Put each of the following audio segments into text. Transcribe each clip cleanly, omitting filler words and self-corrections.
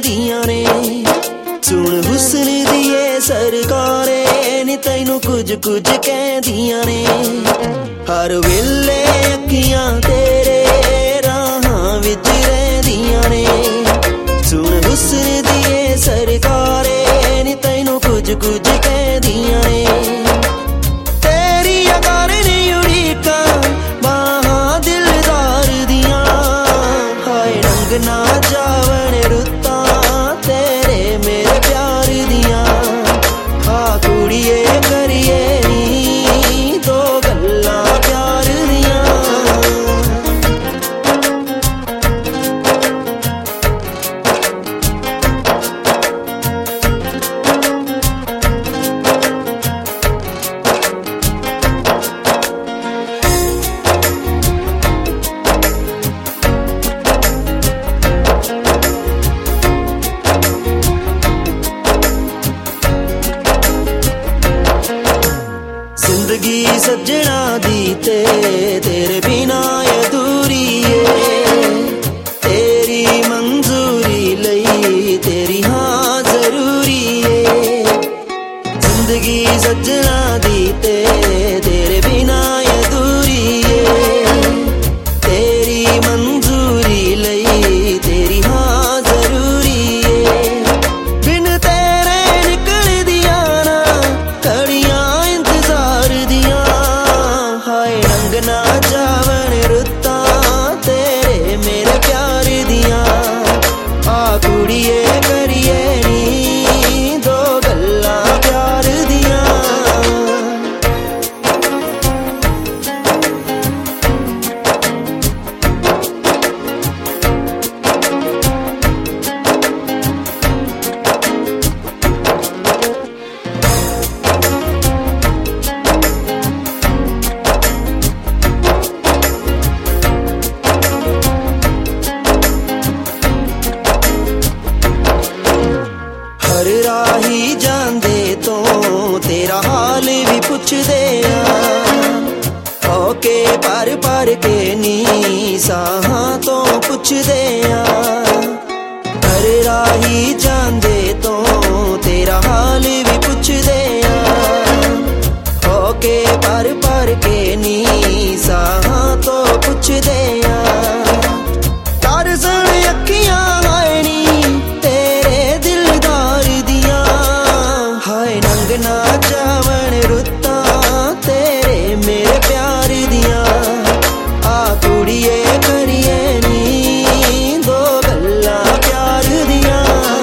दियां ने। सुन हुस्न दिए सरकारे नी तैनू कुछ कुछ कहदियां ने। हर वेले अखियां तेरे राहां विच रहिंदियां ने। सुन हुस्न दिए सरकारे नी तैनू कुछ कुछ कहदियां ने। तेरी करनी उड़ीका बाहां दिलदार दियां। हाय रंग ना जावन रुत्तां तेरे मेरे प्यार दियां। हा कुड़िए करिए नी दो गल्लां प्यार दियां। जिंदगी सजना दी तेरे बिना अधूरी है। तेरी मंजूरी लई तेरी हाँ जरूरी है। जिंदगी सजना दी तेरे बिना अधूरी है। तेरी मंजूरी लई तेरी हाँ जरूरी है। बिन तेरे निकल दिया ना घड़ियां ना जावन रुत्तां तेरे मेरे प्यार दियां। आ कुड़िए करिए नी दो गल्लां प्यार दियां। हर राही जांदे तो तेरा हाल भी पुछदे आ। ओके पर के नी साहां तो पुछदे आ। हर राही जांदे तो तेरा हाल भी पुछदे आ। ओके पर के नी साहां तो पुछदे आ। तार सन अखियां हाय नी तेरे दिलदार दियां। हाय नंग ना जावन रुत्तां तेरे मेरे प्यार दियां। आ कुड़िए करिए नी दो गल्लां प्यार दियां।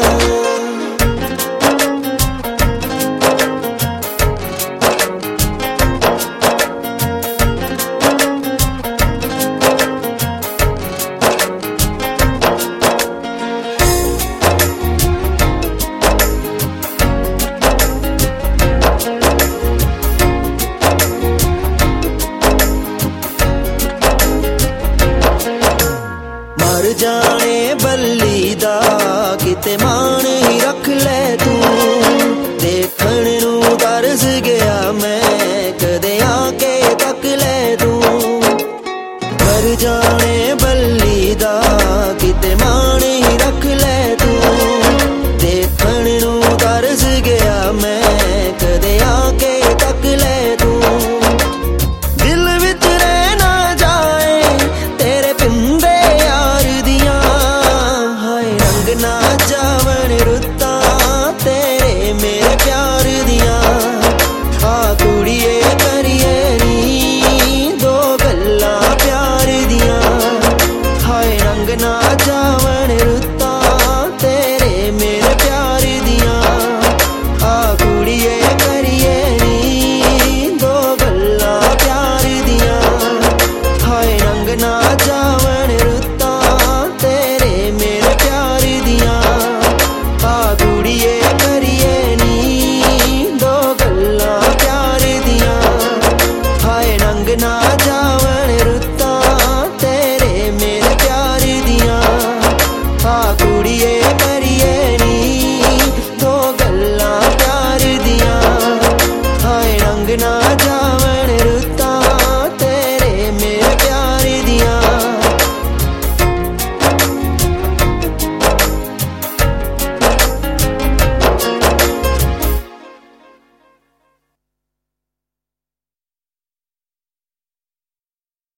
मर जाने बल्ली दा किते मान ही रख ले तू। देखण नू तरस गया मैं कदे आके तक ले तू। मर जाने बल्ली दा किते मान ही रख ले तू। देखण नू तरस गया मैं कदे आके तक ले तू। दिल विच रह ना जाए तेरे पिंदे यार दियां। हाय रंग ना जावन रुत